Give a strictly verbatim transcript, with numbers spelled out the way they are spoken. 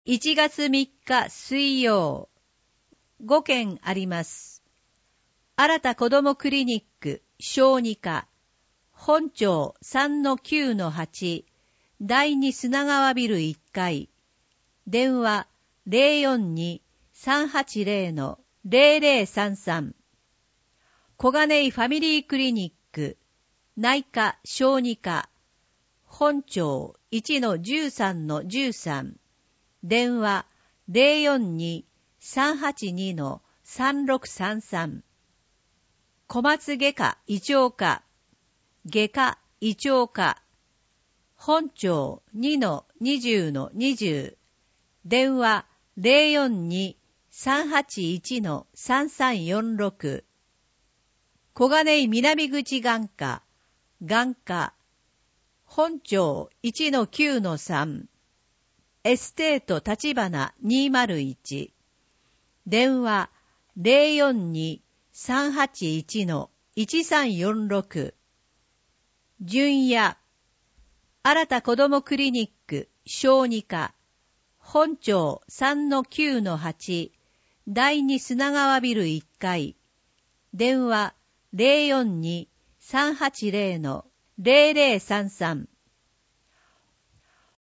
いちがつみっか水曜、ごけんあります。新田子どもクリニック小児科、本町 さんのきゅうのはち、だいに砂川ビルいっかい、電話 ゼロよんに さんはちゼロ の ゼロゼロさんさん、小金井ファミリークリニック内科小児科、本町 いちのじゅうさんのじゅうさん、電話 ゼロよんに さんはちに の さんろくさんさん、小松外科胃腸科、外科胃腸科、本町 にのにじゅうのにじゅう、電話 ゼロよんに さんはちいち の さんさんよんろく、小金井南口眼科、眼科、本町 いちのきゅうのさん、エステート立花にまるいち、電話 ゼロよんに さんはちいち の いちさんよんろく、純也、新田子どもクリニック小児科、本町 さんのきゅうのはち、だいに砂川ビルいっかい、電話 ゼロよんに さんはちゼロ の ゼロゼロさんさん、